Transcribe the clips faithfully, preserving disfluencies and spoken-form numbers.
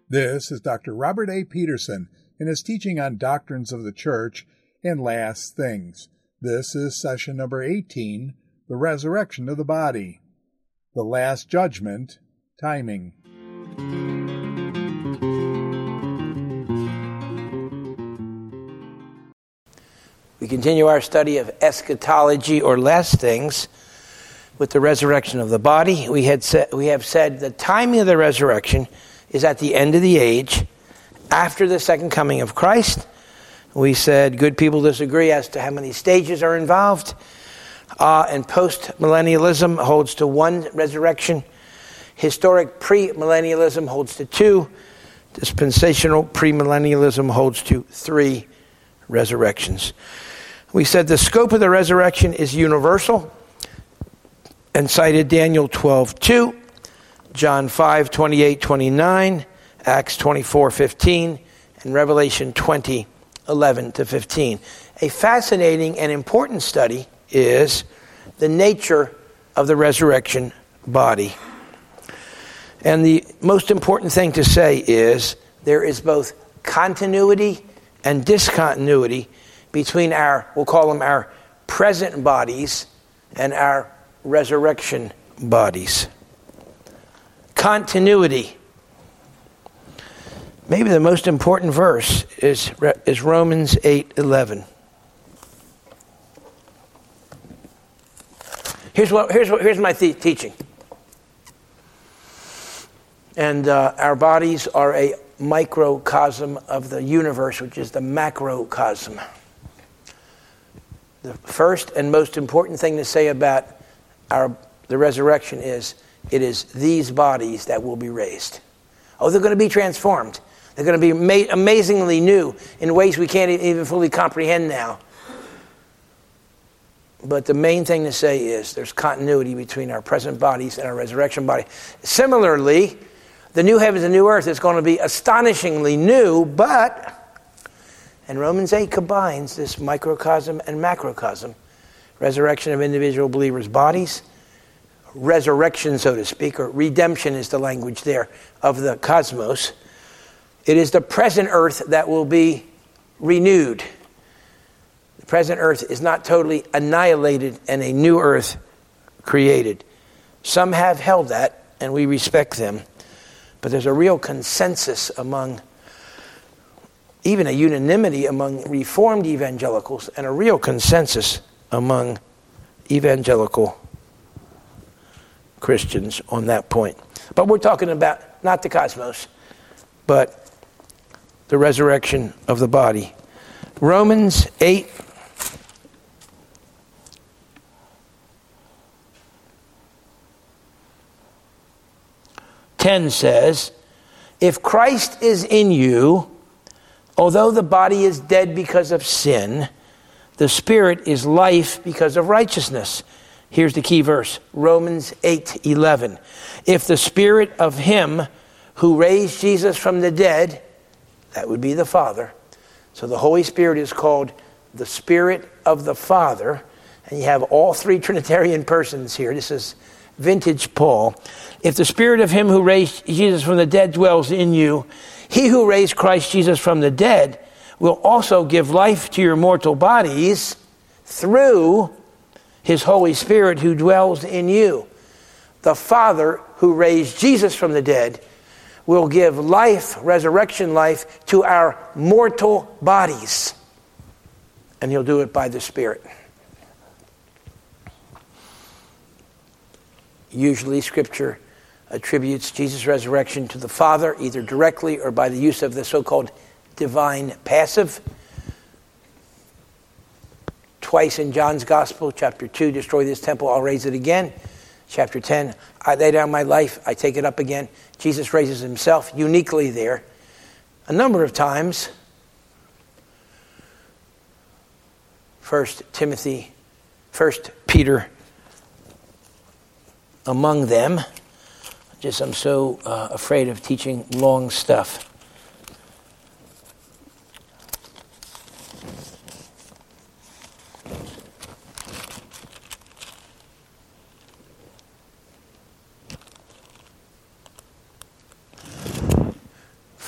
This is Doctor Robert A. Peterson in his teaching on doctrines of the church and last things. This is session number eighteen, the resurrection of the body. The last judgment, timing. We continue our study of eschatology, or last things, with the resurrection of the body. We had said, we have said the timing of the resurrection is at the end of the age, after the second coming of Christ. We said good people disagree as to how many stages are involved, uh, and post-millennialism holds to one resurrection. Historic premillennialism holds to two. Dispensational premillennialism holds to three resurrections. We said the scope of the resurrection is universal, and cited Daniel twelve two, John five twenty-eight twenty-nine, Acts twenty-four fifteen, and Revelation twenty eleven to fifteen. A fascinating and important study is the nature of the resurrection body. And the most important thing to say is there is both continuity and discontinuity between our, we'll call them our present bodies, and our resurrection bodies. Continuity. Maybe the most important verse is, is Romans eight eleven. Here's what here's what here's my th- teaching. And uh, our bodies are a microcosm of the universe, which is the macrocosm. The first and most important thing to say about our the resurrection is it is these bodies that will be raised. Oh, they're going to be transformed. They're going to be ma- amazingly new in ways we can't even fully comprehend now. But the main thing to say is there's continuity between our present bodies and our resurrection body. Similarly, the new heavens and new earth is going to be astonishingly new, but, and Romans eight combines this microcosm and macrocosm, resurrection of individual believers' bodies, resurrection, so to speak, or redemption is the language there, of the cosmos. It is the present earth that will be renewed. The present earth is not totally annihilated and a new earth created. Some have held that, and we respect them. But there's a real consensus among, even a unanimity among Reformed evangelicals, and a real consensus among evangelical Christians on that point. But we're talking about not the cosmos, but the resurrection of the body. Romans eight ten says, if Christ is in you, although the body is dead because of sin, the spirit is life because of righteousness. Here's the key verse, Romans eight eleven. If the spirit of him who raised Jesus from the dead, that would be the Father. So the Holy Spirit is called the Spirit of the Father. And you have all three Trinitarian persons here. This is vintage Paul. If the spirit of him who raised Jesus from the dead dwells in you, he who raised Christ Jesus from the dead will also give life to your mortal bodies through his Holy Spirit who dwells in you. The Father who raised Jesus from the dead will give life, resurrection life, to our mortal bodies. And he'll do it by the Spirit. Usually Scripture attributes Jesus' resurrection to the Father, either directly or by the use of the so-called divine passive. Twice in John's Gospel, chapter two, destroy this temple, I'll raise it again. Chapter ten, I lay down my life, I take it up again. Jesus raises himself uniquely there. A number of times, First Timothy, First Peter, among them. Just I'm so uh, afraid of teaching long stuff.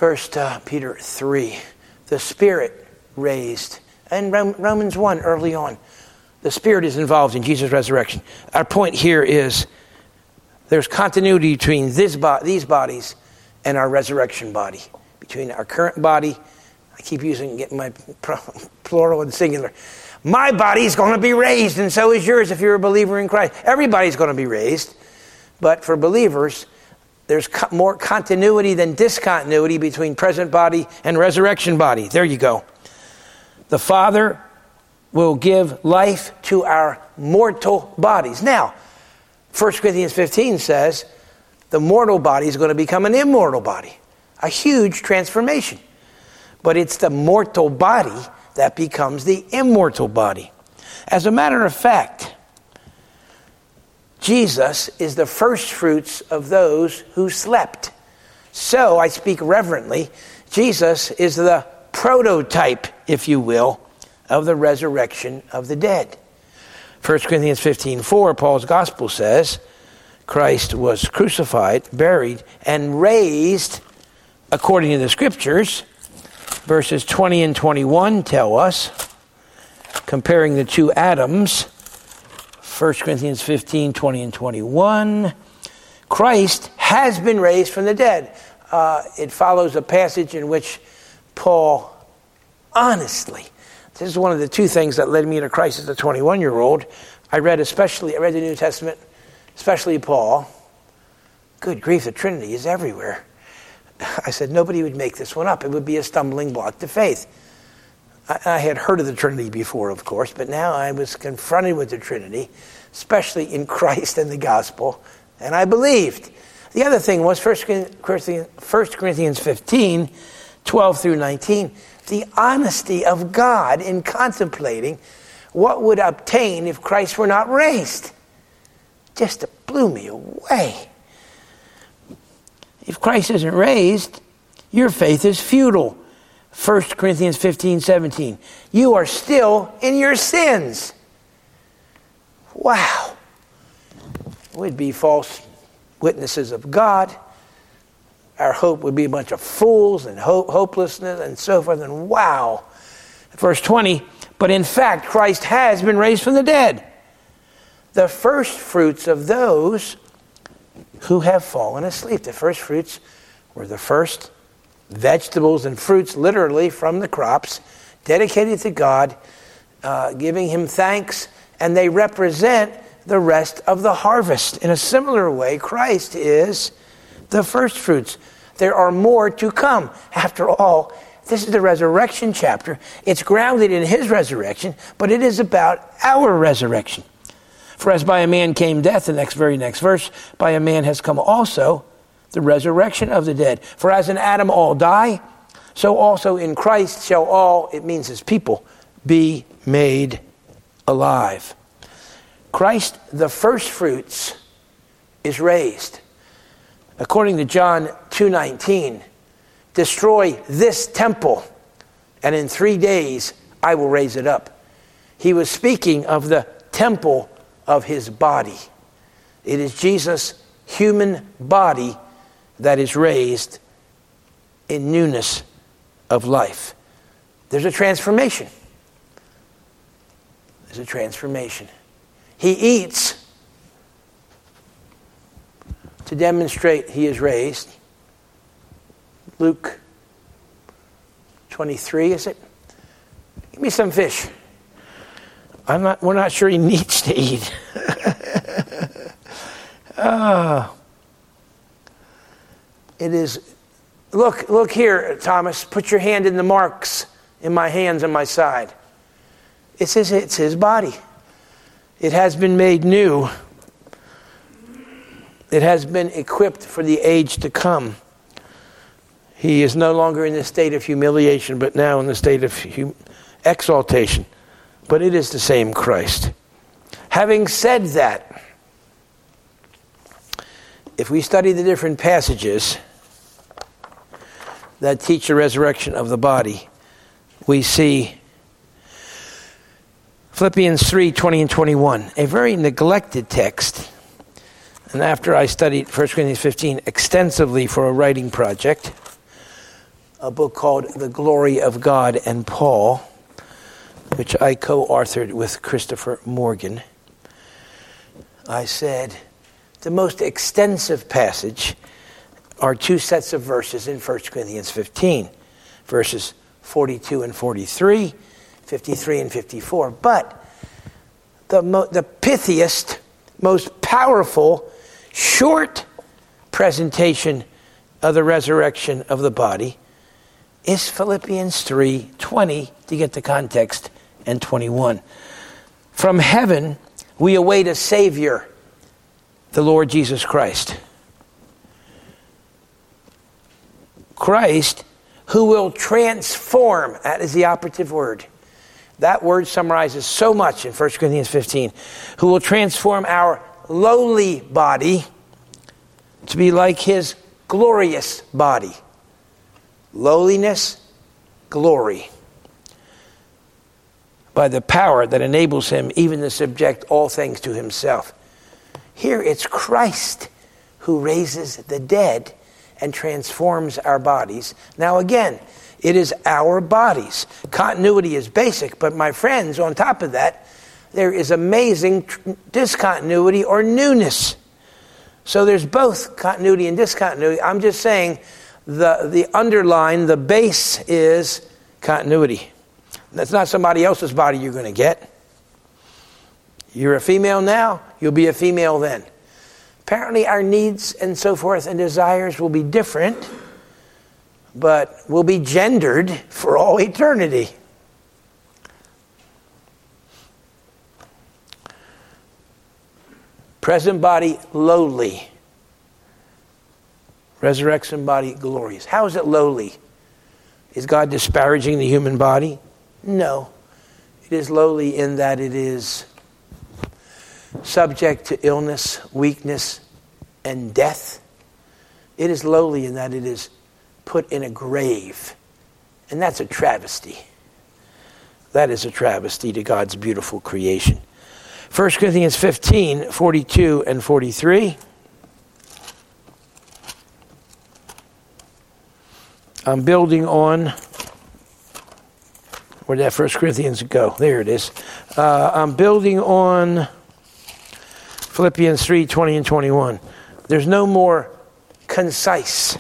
First uh, Peter three, the Spirit raised. And Romans one, early on, the Spirit is involved in Jesus' resurrection. Our point here is there's continuity between this bo- these bodies and our resurrection body. Between our current body, I keep using getting my plural and singular. My body is going to be raised, and so is yours if you're a believer in Christ. Everybody's going to be raised, but for believers, there's co- more continuity than discontinuity between present body and resurrection body. There you go. The Father will give life to our mortal bodies. Now, First Corinthians fifteen says the mortal body is going to become an immortal body. A huge transformation. But it's the mortal body that becomes the immortal body. As a matter of fact, Jesus is the first fruits of those who slept. So, I speak reverently, Jesus is the prototype, if you will, of the resurrection of the dead. First Corinthians fifteen four, Paul's gospel says, Christ was crucified, buried, and raised according to the scriptures. Verses twenty and twenty-one tell us, comparing the two Adams, First Corinthians fifteen, twenty and twenty-one, Christ has been raised from the dead. Uh, it follows a passage in which Paul, honestly, this is one of the two things that led me to Christ as a twenty-one-year-old. I read especially, I read the New Testament, especially Paul. Good grief, the Trinity is everywhere. I said, nobody would make this one up. It would be a stumbling block to faith. I, I had heard of the Trinity before, of course, but now I was confronted with the Trinity, especially in Christ and the gospel, and I believed. The other thing was First Corinthians fifteen, twelve through nineteen, the honesty of God in contemplating what would obtain if Christ were not raised. Just blew me away. If Christ isn't raised, your faith is futile. First Corinthians fifteen, seventeen. You are still in your sins. Wow. We'd be false witnesses of God. Our hope would be a bunch of fools and hope, hopelessness and so forth. And wow. Verse twenty. But in fact, Christ has been raised from the dead. The first fruits of those who have fallen asleep. The first fruits were the first vegetables and fruits, literally from the crops, dedicated to God, uh, giving him thanks, and they represent the rest of the harvest. In a similar way, Christ is the first fruits. There are more to come. After all, this is the resurrection chapter. It's grounded in his resurrection, but it is about our resurrection. For as by a man came death, the next very next verse, by a man has come also the resurrection of the dead. For as in Adam all die, so also in Christ shall all, it means his people, be made alive. Christ, the first fruits, is raised. According to John two nineteen, destroy this temple, and in three days I will raise it up. He was speaking of the temple of his body. It is Jesus' human body that is raised in newness of life. There's a transformation. There's a transformation. He eats to demonstrate he is raised. Luke twenty-three, is it? Give me some fish. I'm not. We're not sure he needs to eat. uh, it is. Look, look here, Thomas. Put your hand in the marks in my hands and my side. It's his. It's his body. It has been made new. It has been equipped for the age to come. He is no longer in the state of humiliation, but now in the state of hum- exaltation. But it is the same Christ. Having said that, if we study the different passages that teach the resurrection of the body, we see Philippians three, twenty and twenty-one, a very neglected text. And after I studied First Corinthians fifteen extensively for a writing project, a book called The Glory of God and Paul, which I co-authored with Christopher Morgan. I said the most extensive passage are two sets of verses in First Corinthians fifteen, verses forty-two and forty-three, fifty-three and fifty-four. But the, mo- the pithiest, most powerful, short presentation of the resurrection of the body is Philippians three twenty, to get the context, and twenty-one. From heaven we await a Savior, the Lord Jesus Christ. Christ, who will transform, that is the operative word. That word summarizes so much in First Corinthians fifteen. Who will transform our lowly body to be like his glorious body. Lowliness, glory. By the power that enables him even to subject all things to himself. Here it's Christ who raises the dead and transforms our bodies. Now again, it is our bodies. Continuity is basic, but my friends, on top of that, there is amazing discontinuity or newness. So there's both continuity and discontinuity. I'm just saying the, the underline, the base is continuity. That's not somebody else's body you're going to get. You're a female now, you'll be a female then. Apparently our needs and so forth and desires will be different, but will be gendered for all eternity. Present body, lowly. Resurrection body, glorious. How is it lowly? Is God disparaging the human body? No. It is lowly in that it is subject to illness, weakness, and death. It is lowly in that it is put in a grave. And that's a travesty. That is a travesty to God's beautiful creation. First Corinthians fifteen, forty-two and forty-three. I'm building on, where did that First Corinthians go? There it is. Uh, I'm building on Philippians three, twenty and twenty-one. There's no more concise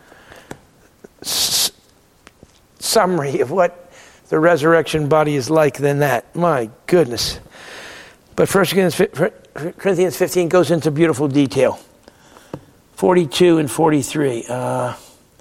s- summary of what the resurrection body is like than that. My goodness. But First Corinthians fifteen goes into beautiful detail. forty-two and forty-three. Uh,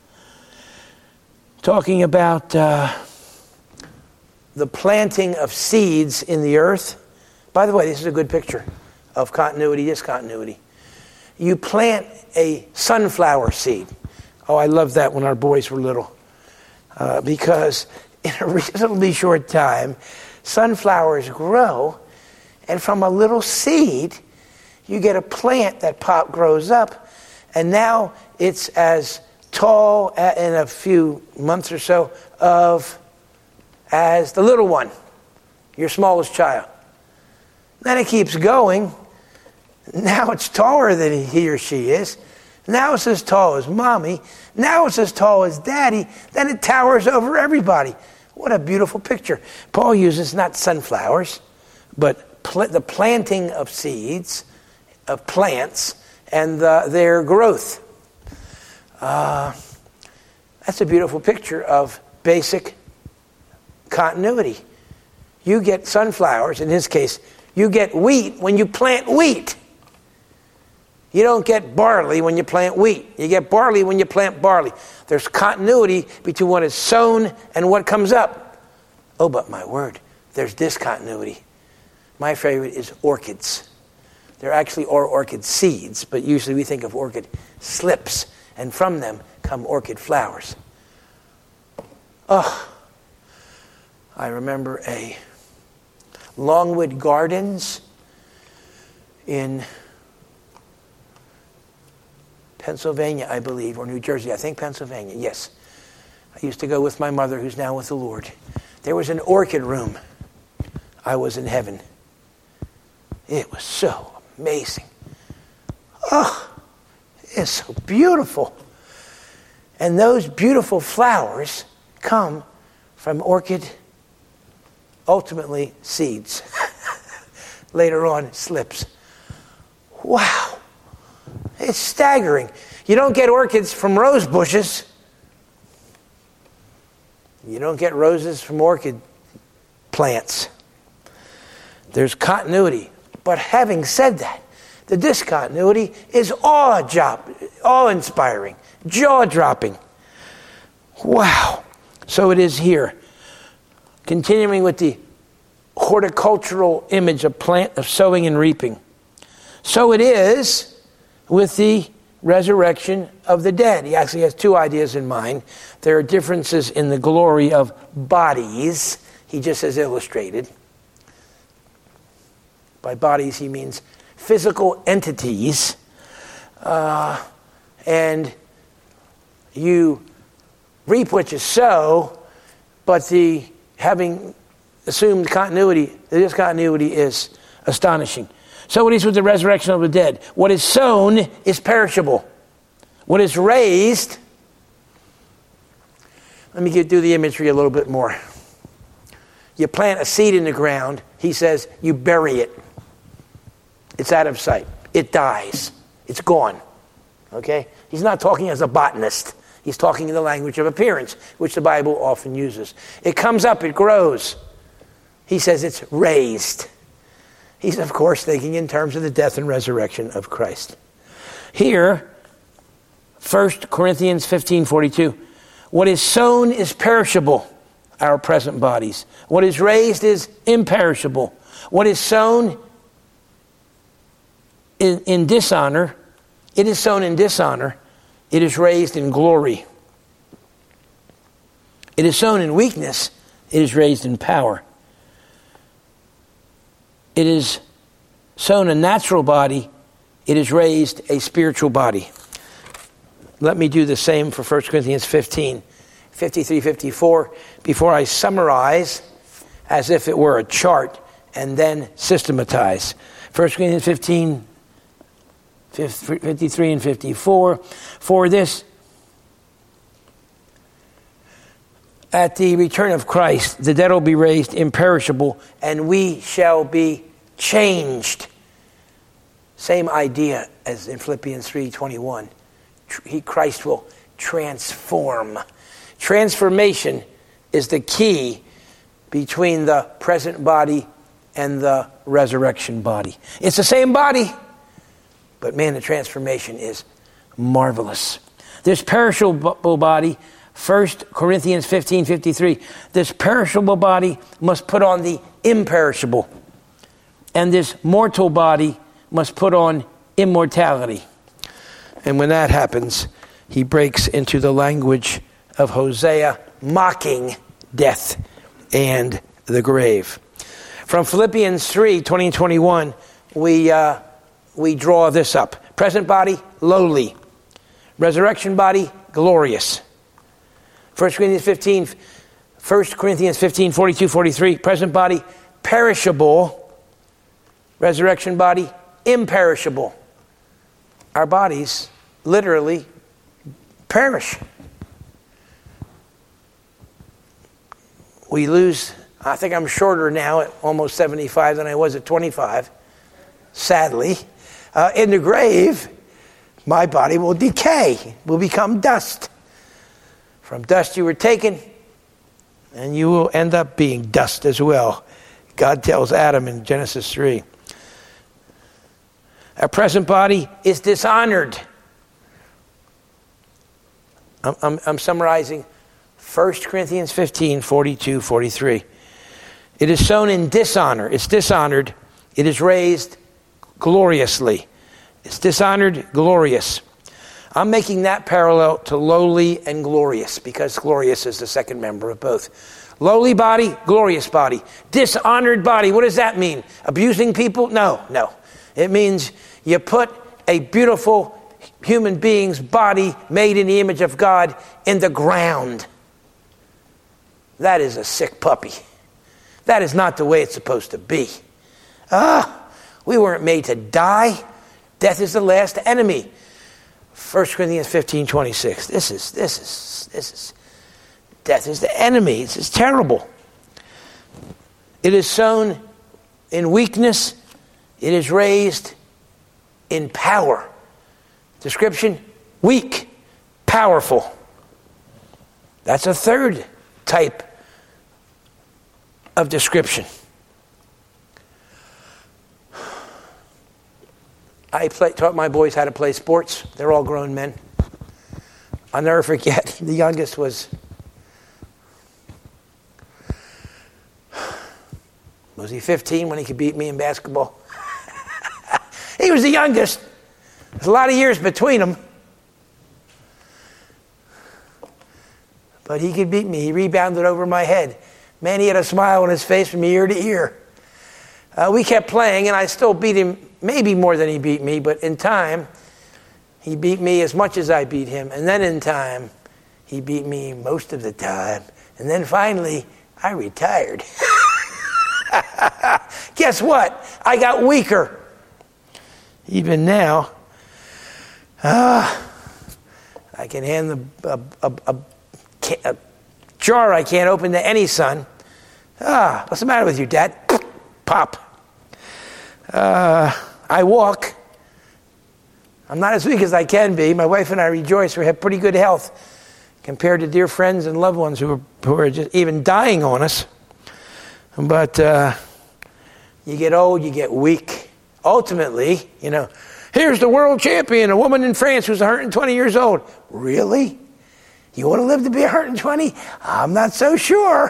talking about uh, the planting of seeds in the earth. By the way, this is a good picture of continuity, discontinuity. You plant a sunflower seed. Oh, I loved that when our boys were little. Uh, because in a reasonably short time, sunflowers grow, and from a little seed, you get a plant that pop grows up, and now it's as tall in a few months or so of as the little one, your smallest child. Then it keeps going. Now it's taller than he or she is. Now it's as tall as mommy. Now it's as tall as daddy. Then it towers over everybody. What a beautiful picture. Paul uses not sunflowers, but pl- the planting of seeds, of plants, and the, their growth. Uh, that's a beautiful picture of basic continuity. You get sunflowers, in his case, you get wheat when you plant wheat. You don't get barley when you plant wheat. You get barley when you plant barley. There's continuity between what is sown and what comes up. Oh, but my word, there's discontinuity. My favorite is orchids. There actually are orchid seeds, but usually we think of orchid slips, and from them come orchid flowers. Oh, I remember a Longwood Gardens in Pennsylvania, I believe, or New Jersey. I think Pennsylvania, yes. I used to go with my mother, who's now with the Lord. There was an orchid room. I was in heaven. It was so amazing. Oh, it's so beautiful. And those beautiful flowers come from orchid, ultimately seeds. Later on, slips. Wow. It's staggering. You don't get orchids from rose bushes. You don't get roses from orchid plants. There's continuity. But having said that, the discontinuity is awe-job, awe-inspiring, jaw-dropping. Wow. So it is here. Continuing with the horticultural image of plant, of sowing and reaping. So it is with the resurrection of the dead. He actually has two ideas in mind. There are differences in the glory of bodies. He just has illustrated. By bodies, he means physical entities. Uh, and you reap what you sow, but the having assumed continuity, the discontinuity is astonishing. So it is with the resurrection of the dead. What is sown is perishable. What is raised, let me get, do the imagery a little bit more. You plant a seed in the ground, he says, you bury it. It's out of sight. It dies. It's gone. Okay? He's not talking as a botanist. He's talking in the language of appearance, which the Bible often uses. It comes up, it grows. He says it's raised. He's, of course, thinking in terms of the death and resurrection of Christ. Here, First Corinthians fifteen forty-two. What is sown is perishable, our present bodies. What is raised is imperishable. What is sown in, in dishonor, it is sown in dishonor. It is raised in glory. It is sown in weakness. It is raised in power. It is sown a natural body. It is raised a spiritual body. Let me do the same for First Corinthians fifteen, fifty-three, fifty-four, before I summarize as if it were a chart and then systematize. First Corinthians fifteen, fifty-three and fifty-four. For this, at the return of Christ, the dead will be raised imperishable, and we shall be changed. Same idea as in Philippians three twenty-one. He, Christ will transform. Transformation is the key between the present body and the resurrection body. It's the same body, but man, the transformation is marvelous. This perishable body, First Corinthians fifteen fifty-three, this perishable body must put on the imperishable, and this mortal body must put on immortality. And when that happens, he breaks into the language of Hosea, mocking death and the grave. From Philippians three twenty and twenty-one, we uh, we draw this up. Present body, lowly. Resurrection body, glorious. First Corinthians fifteen, First Corinthians fifteen, forty-two, forty-three. Present body, perishable. Resurrection body, imperishable. Our bodies literally perish. We lose, I think I'm shorter now at almost seventy-five than I was at twenty-five, sadly. Uh, in the grave, my body will decay, will become dust. From dust you were taken, and you will end up being dust as well. God tells Adam in Genesis three. Our present body is dishonored. I'm, I'm, I'm summarizing First Corinthians fifteen, forty-two, forty-three. It is sown in dishonor. It's dishonored. It is raised gloriously. It's dishonored, glorious. I'm making that parallel to lowly and glorious because glorious is the second member of both. Lowly body, glorious body. Dishonored body. What does that mean? Abusing people? No, no. It means you put a beautiful human being's body made in the image of God in the ground. That is a sick puppy. That is not the way it's supposed to be. Ah, we weren't made to die. Death is the last enemy. First Corinthians fifteen twenty-six. This is, this is, this is, death is the enemy. This is terrible. It is sown in weakness. It is raised in power. Description, weak, powerful. That's a third type of description. I play, taught my boys how to play sports. They're all grown men. I'll never forget, the youngest was, was he fifteen when he could beat me in basketball? He was the youngest. There's a lot of years between them. But he could beat me. He rebounded over my head. Man, he had a smile on his face from ear to ear. Uh, we kept playing, and I still beat him, maybe more than he beat me, but in time, he beat me as much as I beat him. And then in time, he beat me most of the time. And then finally, I retired. Guess what? I got weaker. Even now, uh, I can hand the, a, a, a, a jar I can't open to any son. Ah, what's the matter with you, Dad? Pop. Uh, I walk. I'm not as weak as I can be. My wife and I rejoice. We have pretty good health compared to dear friends and loved ones who are, who are just even dying on us. But uh, you get old, you get weak. Ultimately, you know, here's the world champion, a woman in France who's one hundred twenty years old. Really? You want to live to be one hundred twenty? I'm not so sure.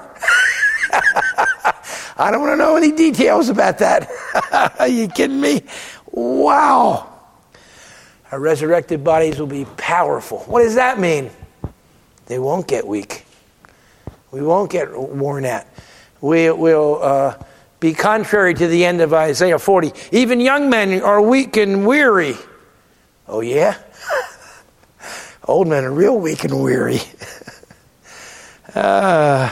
I don't want to know any details about that. Are you kidding me? Wow. Our resurrected bodies will be powerful. What does that mean? They won't get weak. We won't get worn out. We will uh, be contrary to the end of Isaiah forty. Even young men are weak and weary. Oh, yeah? Old men are real weak and weary. uh,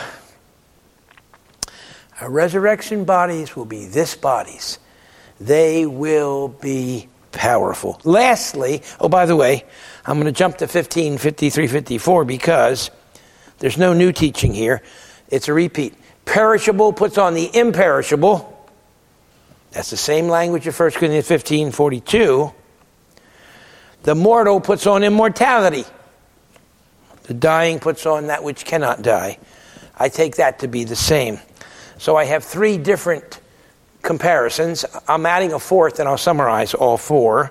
our resurrection bodies will be this bodies. They will be powerful. Lastly, oh, by the way, I'm going to jump to fifteen fifty-three fifty-four because there's no new teaching here. It's a repeat. Perishable puts on the imperishable. That's the same language of First Corinthians fifteen forty-two. The mortal puts on immortality. The dying puts on that which cannot die. I take that to be the same. So I have three different comparisons. I'm adding a fourth, and I'll summarize all four.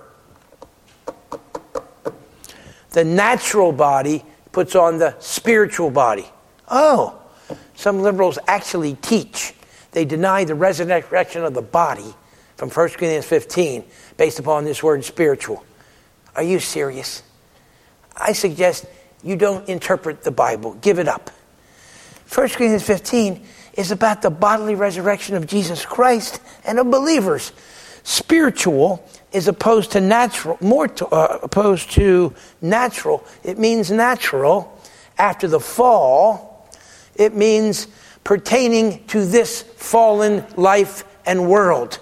The natural body puts on the spiritual body. Oh, some liberals actually teach. They deny the resurrection of the body from First Corinthians fifteen based upon this word spiritual. Are you serious? I suggest you don't interpret the Bible. Give it up. First Corinthians fifteen is about the bodily resurrection of Jesus Christ and of believers. Spiritual is opposed to natural, more to, uh, opposed to natural. It means natural after the fall. It means pertaining to this fallen life and world.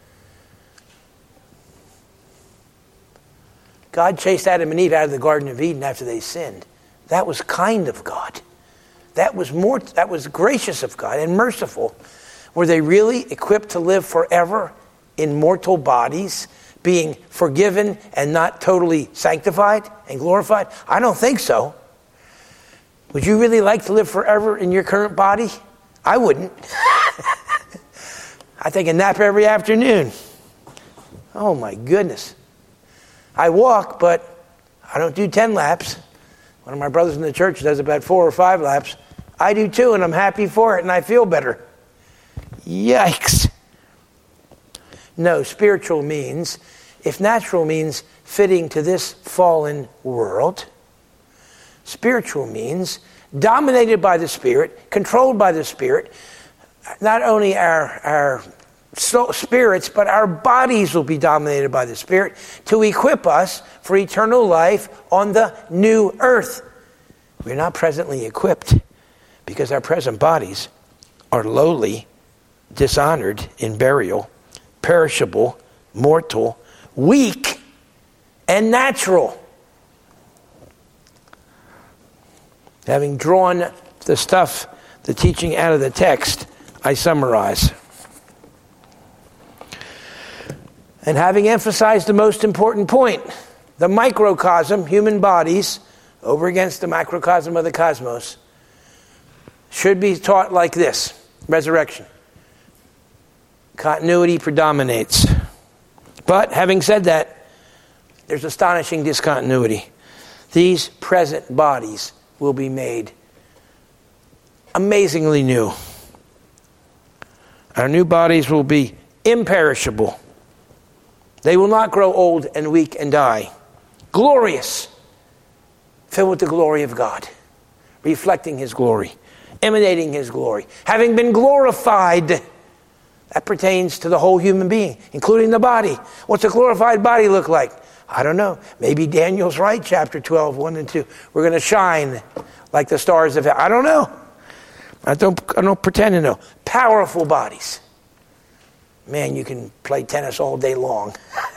God chased Adam and Eve out of the Garden of Eden after they sinned. That was kind of God. That was more. That was gracious of God and merciful. Were they really equipped to live forever in mortal bodies, being forgiven and not totally sanctified and glorified? I don't think so. Would you really like to live forever in your current body? I wouldn't. I take a nap every afternoon. Oh my goodness. I walk, but I don't do ten laps. One of my brothers in the church does about four or five laps. I do too, and I'm happy for it, and I feel better. Yikes. No, spiritual means, if natural means fitting to this fallen world, spiritual means dominated by the Spirit, controlled by the Spirit. Not only our, our so spirits, but our bodies will be dominated by the Spirit to equip us for eternal life on the new earth. We're not presently equipped because our present bodies are lowly, dishonored in burial, perishable, mortal, weak, and natural. Having drawn the stuff, the teaching out of the text, I summarize. And having emphasized the most important point, the microcosm, human bodies, over against the macrocosm of the cosmos, should be taught like this: resurrection. Continuity predominates. But having said that, there's astonishing discontinuity. These present bodies will be made amazingly new. Our new bodies will be imperishable. They will not grow old and weak and die. Glorious, filled with the glory of God, reflecting His glory, emanating His glory, having been glorified. That pertains to the whole human being, including the body. What's a glorified body look like? I don't know. Maybe Daniel's right, chapter twelve, one and two. We're going to shine like the stars of heaven. I don't know. I don't, I don't pretend to know. Powerful bodies. Man, you can play tennis all day long.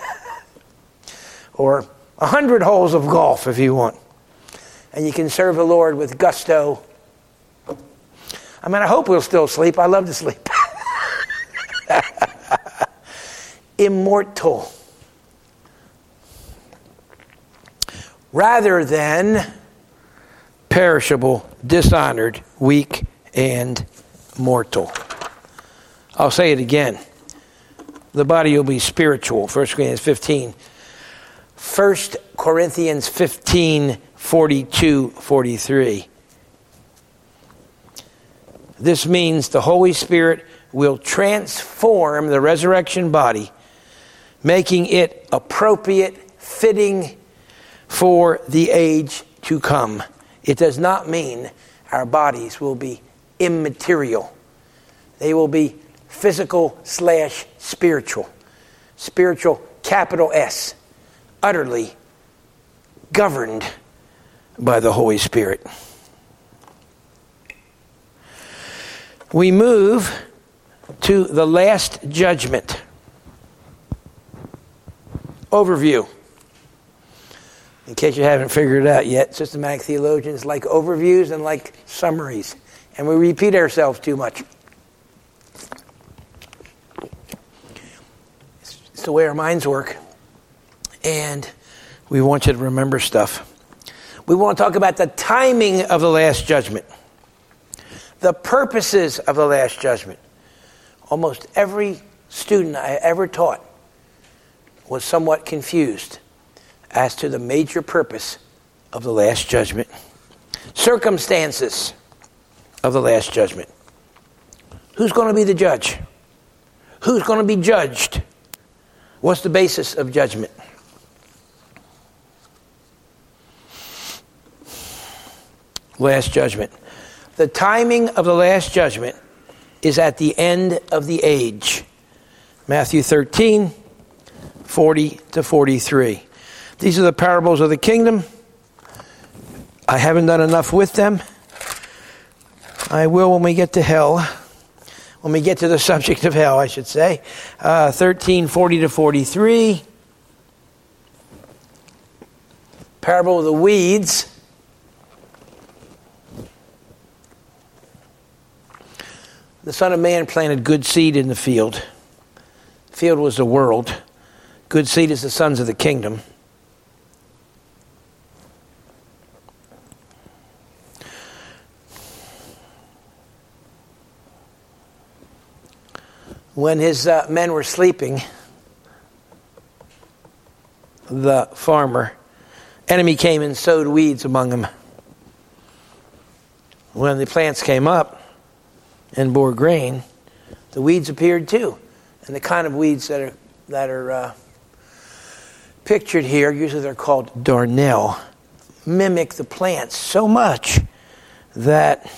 Or a hundred holes of golf if you want. And you can serve the Lord with gusto. I mean, I hope we'll still sleep. I love to sleep. Immortal. Rather than perishable, dishonored, weak, and mortal. I'll say it again. The body will be spiritual. First Corinthians fifteen. First Corinthians fifteen, forty-two, forty-three. This means the Holy Spirit will transform the resurrection body, making it appropriate, fitting for the age to come. It does not mean our bodies will be immaterial. They will be physical slash spiritual. Spiritual, capital S. Utterly governed by the Holy Spirit. We move to the last judgment. Overview. In case you haven't figured it out yet, systematic theologians like overviews and like summaries. And we repeat ourselves too much. It's the way our minds work. And we want you to remember stuff. We want to talk about the timing of the last judgment. The purposes of the last judgment. Almost every student I ever taught was somewhat confused as to the major purpose of the last judgment. Circumstances of the last judgment. Who's going to be the judge? Who's going to be judged? What's the basis of judgment? Last judgment. The timing of the last judgment is at the end of the age. Matthew thirteen, forty to forty-three. These are the parables of the kingdom. I haven't done enough with them. I will when we get to hell. When we get to the subject of hell, I should say. Uh, thirteen, forty to forty-three. Parable of the weeds. The Son of Man planted good seed in the field. The field was the world. Good seed is the sons of the kingdom. When his uh, men were sleeping, the farmer, enemy came and sowed weeds among them. When the plants came up and bore grain, the weeds appeared too. And the kind of weeds that are that are uh, pictured here, usually they're called darnel, mimic the plants so much that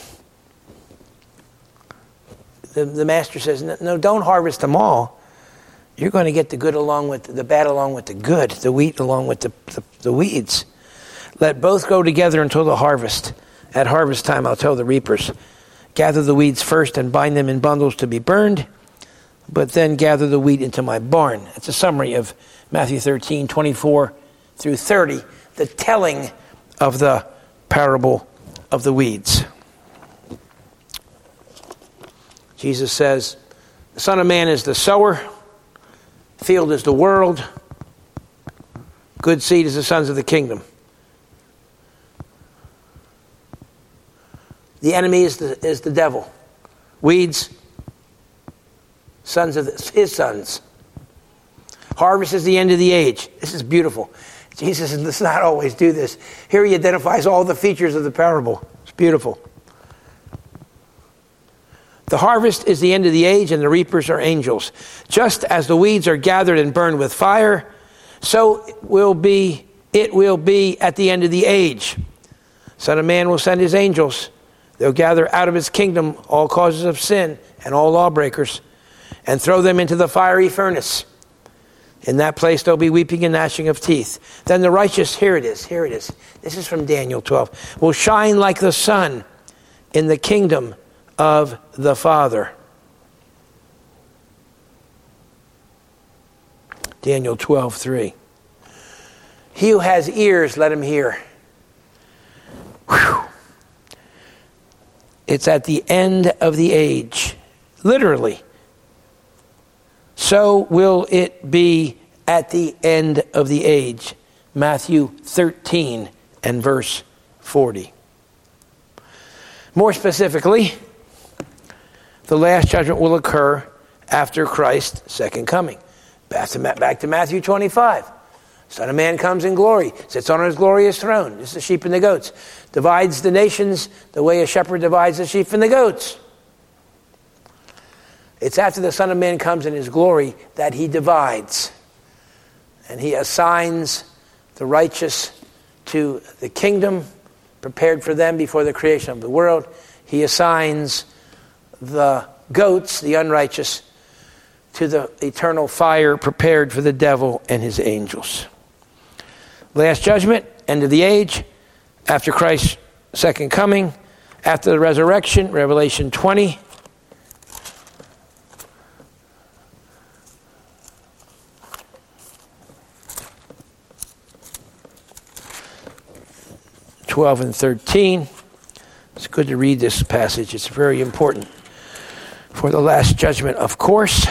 the, the master says, no, no, don't harvest them all. You're going to get the good along with the bad along with the good, the wheat along with the, the, the weeds. Let both go together until the harvest. At harvest time, I'll tell the reapers, gather the weeds first and bind them in bundles to be burned, but then gather the wheat into my barn. That's a summary of Matthew thirteen, twenty-four through thirty, the telling of the parable of the weeds. Jesus says, the Son of Man is the sower, field is the world, good seed is the sons of the kingdom. The enemy is the, is the devil. Weeds, sons of the, his sons. Harvest is the end of the age. This is beautiful. Jesus does not always do this. Here he identifies all the features of the parable. It's beautiful. The harvest is the end of the age, and the reapers are angels. Just as the weeds are gathered and burned with fire, so will be it will be at the end of the age. Son of Man will send his angels. They'll gather out of his kingdom all causes of sin and all lawbreakers, and throw them into the fiery furnace. In that place there'll be weeping and gnashing of teeth. Then the righteous, here it is, here it is. This is from Daniel twelve. Will shine like the sun in the kingdom of the Father. Daniel twelve three. He who has ears, let him hear. Whew. It's at the end of the age. Literally. So will it be at the end of the age. Matthew thirteen and verse forty. More specifically, the last judgment will occur after Christ's second coming. Back to, back to Matthew twenty-five. Son of Man comes in glory, sits on his glorious throne. This is the sheep and the goats. Divides the nations the way a shepherd divides the sheep and the goats. It's after the Son of Man comes in his glory that he divides. And he assigns the righteous to the kingdom prepared for them before the creation of the world. He assigns the goats, the unrighteous, to the eternal fire prepared for the devil and his angels. Last judgment, end of the age, after Christ's second coming, after the resurrection, Revelation twenty. twelve and thirteen. It's good to read this passage. It's very important for the last judgment, of course.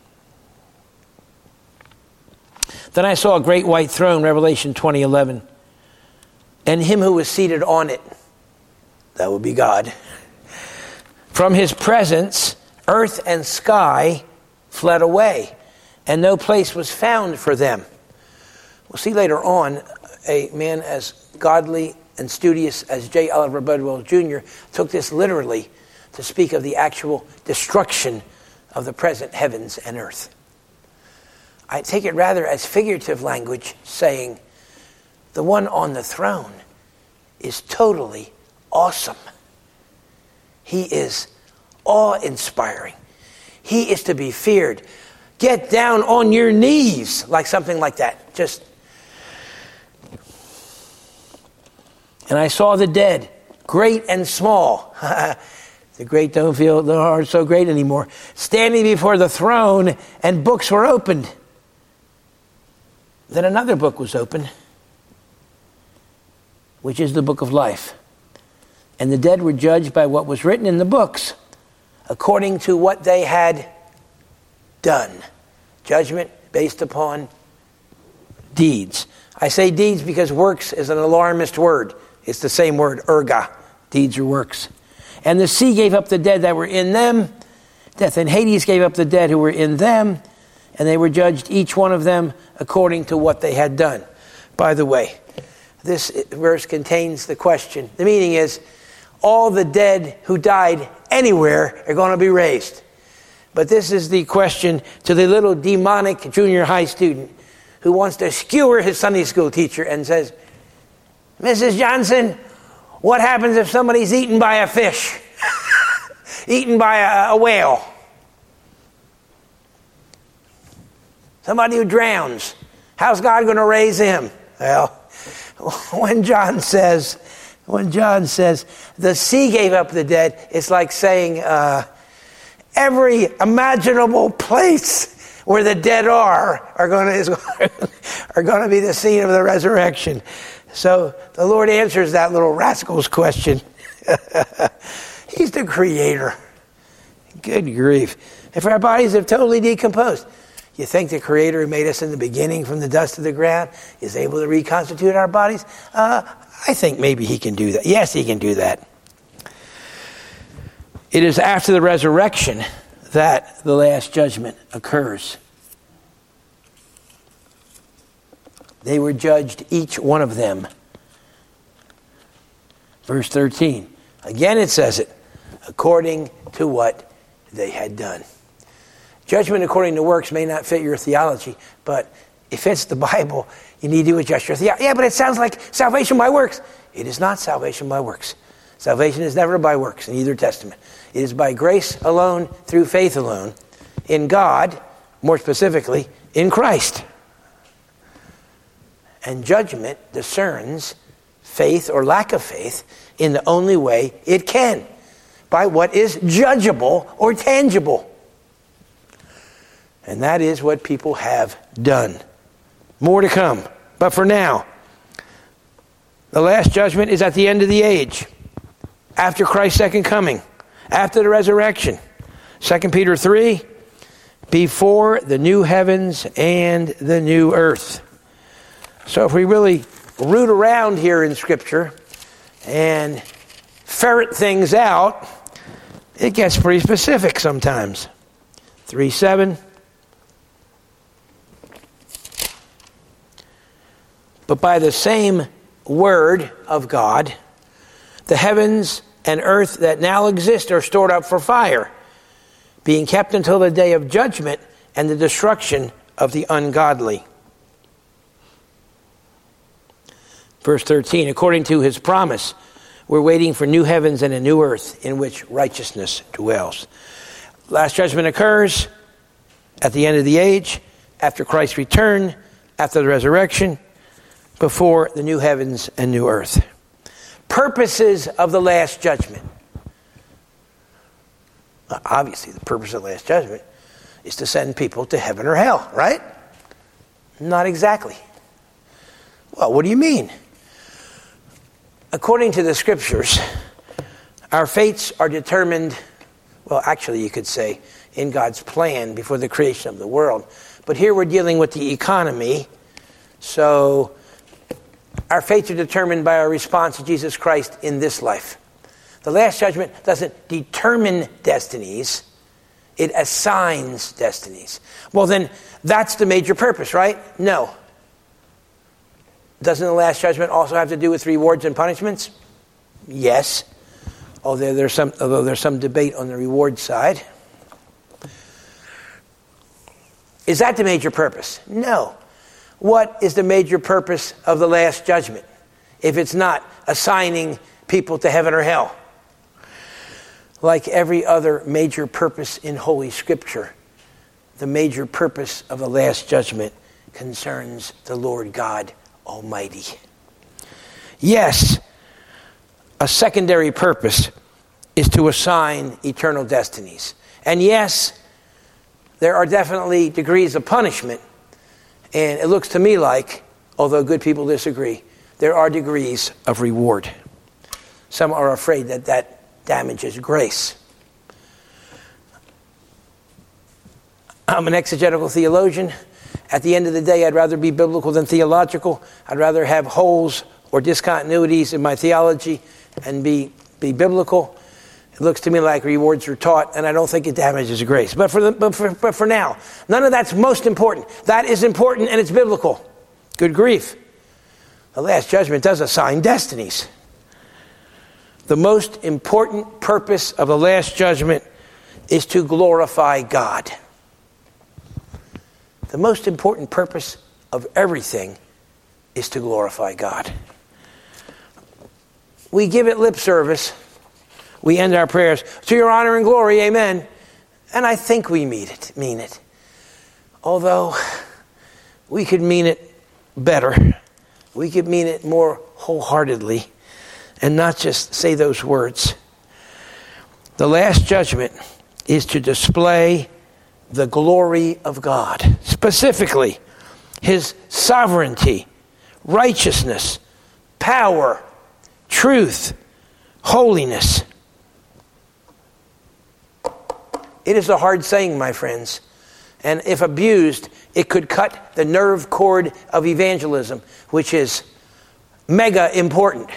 Then I saw a great white throne, Revelation twenty eleven, and him who was seated on it, that would be God. From his presence, earth and sky fled away, and no place was found for them. We'll see later on a man as godly and studious as J. Oliver Bedwell Junior took this literally to speak of the actual destruction of the present heavens and earth. I take it rather as figurative language, saying the one on the throne is totally awesome. He is awe-inspiring. He is to be feared. Get down on your knees, like something like that. Just. And I saw the dead, great and small. The great don't feel the hard so great anymore. Standing before the throne, and books were opened. Then another book was opened, which is the book of life. And the dead were judged by what was written in the books, according to what they had done. Judgment based upon deeds. I say deeds because works is an alarmist word. It's the same word, erga, deeds or works. And the sea gave up the dead that were in them. Death and Hades gave up the dead who were in them. And they were judged, each one of them, according to what they had done. By the way, this verse contains the question. The meaning is, all the dead who died anywhere are going to be raised. But this is the question to the little demonic junior high student who wants to skewer his Sunday school teacher and says, Missus Johnson, what happens if somebody's eaten by a fish? Eaten by a, a whale? Somebody who drowns. How's God going to raise him? Well, when John says, when John says, the sea gave up the dead, it's like saying uh, every imaginable place where the dead are are going to is, are going to be the scene of the resurrection. So the Lord answers that little rascal's question. He's the creator. Good grief. If our bodies have totally decomposed, you think the creator who made us in the beginning from the dust of the ground is able to reconstitute our bodies? Uh, I think maybe he can do that. Yes, he can do that. It is after the resurrection that the last judgment occurs. They were judged, each one of them. Verse thirteen. Again it says it, according to what they had done. Judgment according to works may not fit your theology, but if it's the Bible, you need to adjust your theology. Yeah, but it sounds like salvation by works. It is not salvation by works. Salvation is never by works in either testament. It is by grace alone, through faith alone, in God, more specifically, in Christ. And judgment discerns faith or lack of faith in the only way it can, by what is judgeable or tangible. And that is what people have done. More to come. But for now, the last judgment is at the end of the age, after Christ's second coming, after the resurrection. Second Peter three, before the new heavens and the new earth. So if we really root around here in Scripture and ferret things out, it gets pretty specific sometimes. three seven. But by the same word of God, the heavens and earth that now exist are stored up for fire, being kept until the day of judgment and the destruction of the ungodly. Verse thirteen, according to his promise, we're waiting for new heavens and a new earth in which righteousness dwells. Last judgment occurs at the end of the age, after Christ's return, after the resurrection, before the new heavens and new earth. Purposes of the last judgment. Obviously, the purpose of the last judgment is to send people to heaven or hell, right? Not exactly. Well, what do you mean? According to the Scriptures, our fates are determined, well, actually you could say, in God's plan before the creation of the world. But here we're dealing with the economy, so our fates are determined by our response to Jesus Christ in this life. The last judgment doesn't determine destinies, it assigns destinies. Well, then, that's the major purpose, right? No. Doesn't the last judgment also have to do with rewards and punishments? Yes. Although there's some, although there's some debate on the reward side. Is that the major purpose? No. What is the major purpose of the last judgment if it's not assigning people to heaven or hell? Like every other major purpose in Holy Scripture, the major purpose of the last judgment concerns the Lord God Almighty. Yes, a secondary purpose is to assign eternal destinies. And yes, there are definitely degrees of punishment. And it looks to me like, although good people disagree, there are degrees of reward. Some are afraid that that damages grace. I'm an exegetical theologian. At the end of the day, I'd rather be biblical than theological. I'd rather have holes or discontinuities in my theology and be, be biblical. It looks to me like rewards are taught, and I don't think it damages grace. But for, the, but, for, but for now, none of that's most important. That is important, and it's biblical. Good grief. The last judgment does assign destinies. The most important purpose of the last judgment is to glorify God. The most important purpose of everything is to glorify God. We give it lip service. We end our prayers, to your honor and glory, amen. And I think we mean it, mean it. Although we could mean it better. We could mean it more wholeheartedly and not just say those words. The last judgment is to display the glory of God. Specifically, his sovereignty, righteousness, power, truth, holiness. It is a hard saying, my friends. And if abused, it could cut the nerve cord of evangelism, which is mega important.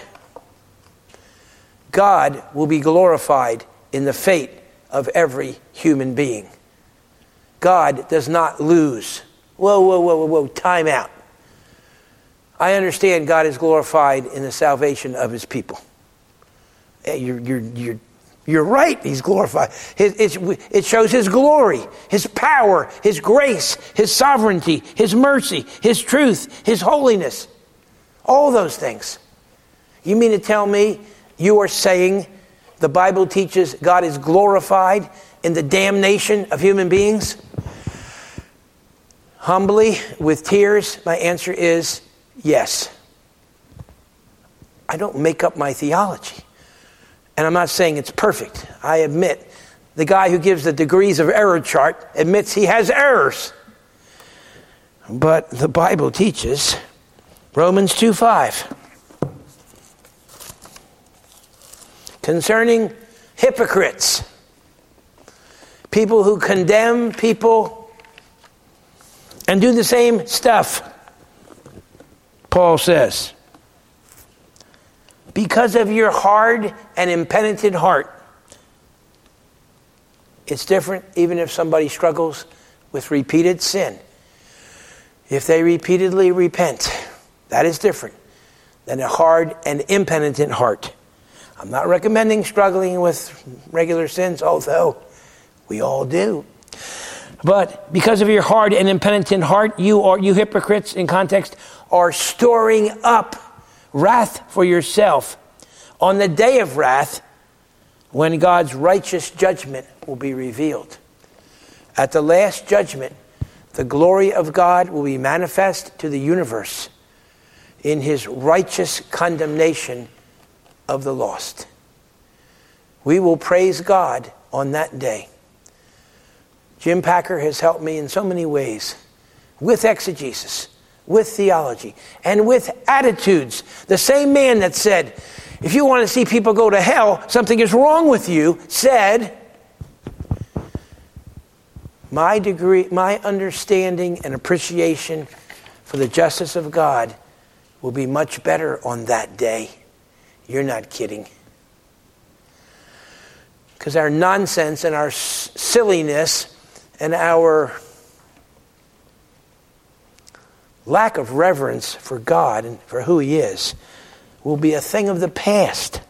God will be glorified in the fate of every human being. God does not lose. Whoa, whoa, whoa, whoa, whoa, time out. I understand God is glorified in the salvation of his people. You're, you're, you're, you're right, he's glorified. It, it shows his glory, his power, his grace, his sovereignty, his mercy, his truth, his holiness. All those things. You mean to tell me you are saying the Bible teaches God is glorified in the damnation of human beings? Humbly, with tears, my answer is yes. I don't make up my theology. And I'm not saying it's perfect. I admit, the guy who gives the degrees of error chart admits he has errors. But the Bible teaches, Romans two five, concerning hypocrites, people who condemn people and do the same stuff. Paul says, because of your hard and impenitent heart. It's different even if somebody struggles with repeated sin. If they repeatedly repent, that is different than a hard and impenitent heart. I'm not recommending struggling with regular sins, although we all do. But because of your hard and impenitent heart, you are, you hypocrites in context, are storing up wrath for yourself on the day of wrath when God's righteous judgment will be revealed. At the last judgment, the glory of God will be manifest to the universe in his righteous condemnation of the lost. We will praise God on that day. Jim Packer has helped me in so many ways, with exegesis, with theology, and with attitudes. The same man that said, if you want to see people go to hell, something is wrong with you, said, my degree, my understanding and appreciation for the justice of God will be much better on that day. You're not kidding. Because our nonsense and our silliness and our lack of reverence for God and for who he is will be a thing of the past.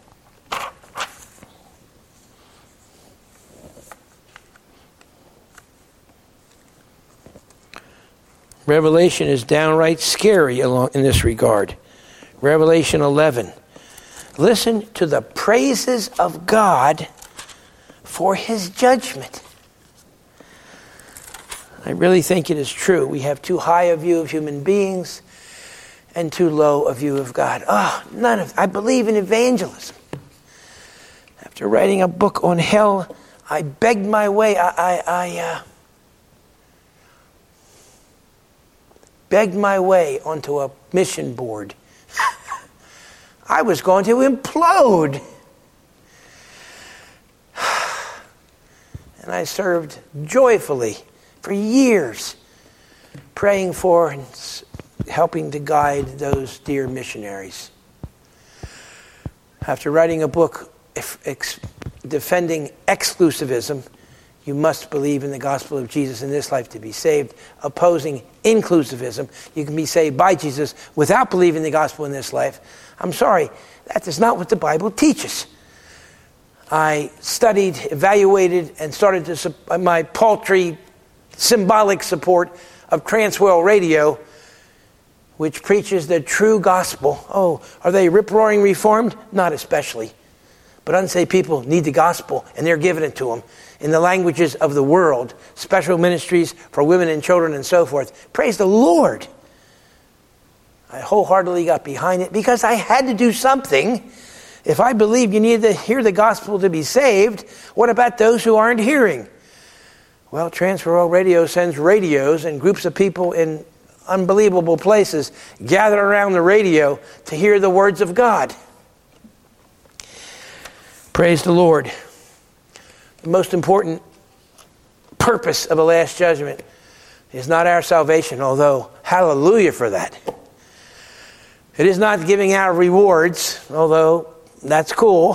Revelation is downright scary along in this regard. Revelation eleven. Listen to the praises of God for his judgment. I really think it is true. We have too high a view of human beings and too low a view of God. Oh, none of I believe in evangelism. After writing a book on hell, I begged my way. I, I, I uh, begged my way onto a mission board. I was going to implode. And I served joyfully for years, praying for and helping to guide those dear missionaries. After writing a book ex- defending exclusivism, you must believe in the gospel of Jesus in this life to be saved. Opposing inclusivism, you can be saved by Jesus without believing the gospel in this life. I'm sorry, that is not what the Bible teaches. I studied, evaluated, and started to su- my paltry symbolic support of Transworld Radio, which preaches the true gospel. Oh, are they rip-roaring reformed? Not especially. But unsaved people need the gospel, and they're giving it to them in the languages of the world, special ministries for women and children and so forth. Praise the Lord. I wholeheartedly got behind it because I had to do something. If I believed you needed to hear the gospel to be saved, what about those who aren't hearing? Well, Transworld Radio sends radios and groups of people in unbelievable places gather around the radio to hear the words of God. Praise the Lord. The most important purpose of the Last Judgment is not our salvation, although hallelujah for that. It is not giving out rewards, although that's cool.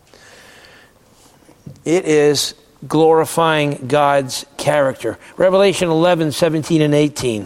It is glorifying God's character. Revelation eleven, seventeen, and eighteen.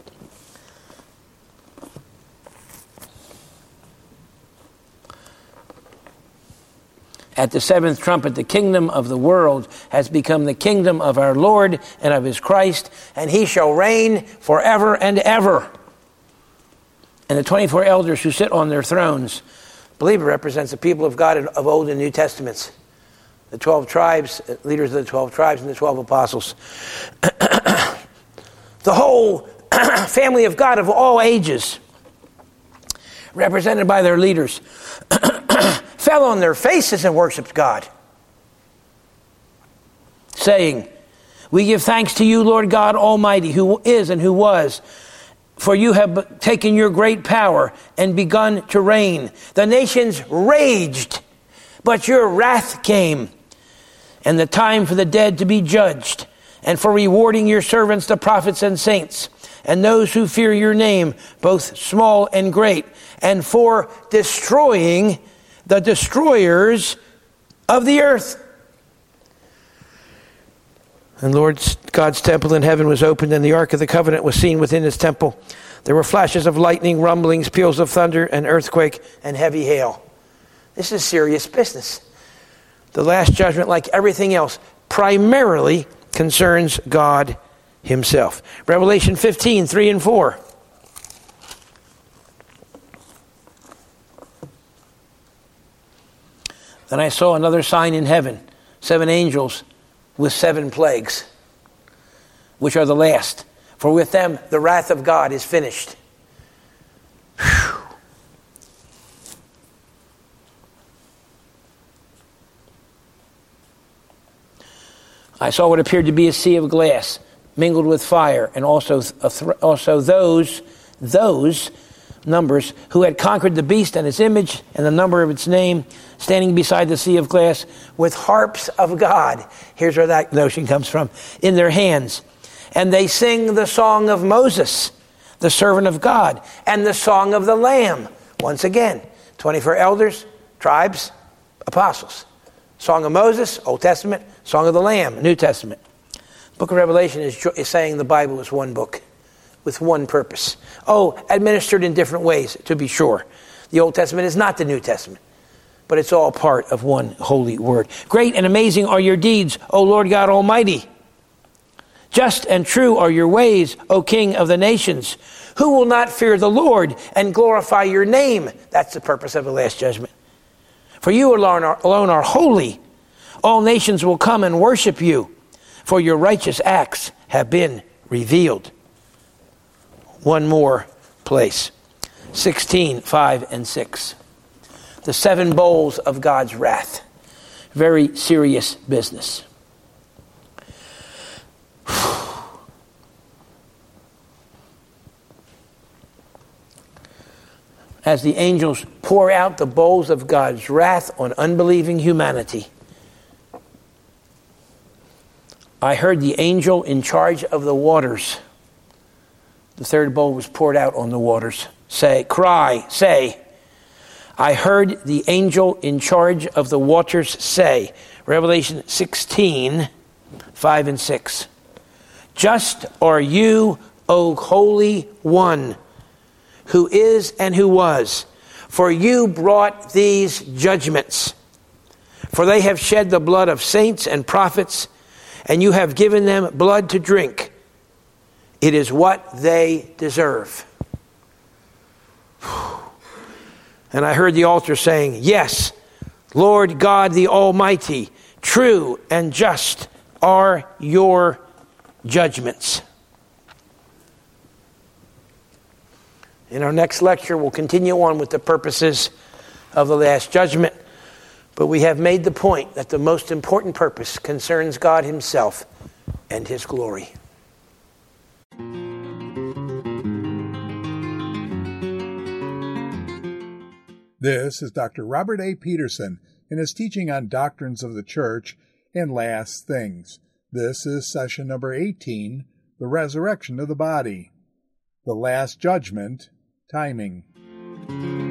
At the seventh trumpet, the kingdom of the world has become the kingdom of our Lord and of his Christ, and he shall reign forever and ever. And the twenty-four elders who sit on their thrones, I believe it represents the people of God of Old and New Testaments. The twelve tribes, leaders of the twelve tribes, and the twelve apostles. The whole family of God of all ages, represented by their leaders, fell on their faces and worshiped God, saying, "We give thanks to you, Lord God Almighty, who is and who was, for you have taken your great power and begun to reign. The nations raged, but your wrath came, and the time for the dead to be judged, and for rewarding your servants, the prophets and saints, and those who fear your name, both small and great, and for destroying the destroyers of the earth." And Lord God's temple in heaven was opened, and the Ark of the Covenant was seen within his temple. There were flashes of lightning, rumblings, peals of thunder, an earthquake, and heavy hail. This is serious business. The Last Judgment, like everything else, primarily concerns God himself. Revelation fifteen, three and four. Then I saw another sign in heaven, seven angels with seven plagues, which are the last. For with them the wrath of God is finished. Whew. I saw what appeared to be a sea of glass, mingled with fire, and also also those those numbers who had conquered the beast and its image and the number of its name, standing beside the sea of glass with harps of God. Here's where that notion comes from. In their hands. And they sing the song of Moses, the servant of God, and the song of the Lamb. Once again, twenty-four elders, tribes, apostles. Song of Moses, Old Testament. Song of the Lamb, New Testament. Book of Revelation is, is saying the Bible is one book with one purpose. Oh, administered in different ways, to be sure. The Old Testament is not the New Testament, but it's all part of one holy word. Great and amazing are your deeds, O Lord God Almighty. Just and true are your ways, O King of the nations. Who will not fear the Lord and glorify your name? That's the purpose of the Last Judgment. For you alone are, alone are holy. All nations will come and worship you, for your righteous acts have been revealed. One more place. sixteen, five, and six. The seven bowls of God's wrath. Very serious business. As the angels pour out the bowls of God's wrath on unbelieving humanity, I heard the angel in charge of the waters. The third bowl was poured out on the waters. Say, cry, say. I heard the angel in charge of the waters say, Revelation sixteen, five and six. Just are you, O Holy One, who is and who was, for you brought these judgments. For they have shed the blood of saints and prophets, and you have given them blood to drink. It is what they deserve. And I heard the altar saying, yes, Lord God the Almighty, true and just are your judgments. In our next lecture, we'll continue on with the purposes of the Last Judgment. But we have made the point that the most important purpose concerns God himself and his glory. This is Doctor Robert A. Peterson in his teaching on doctrines of the church and last things. This is session number eighteen, the resurrection of the body. The Last Judgment, timing.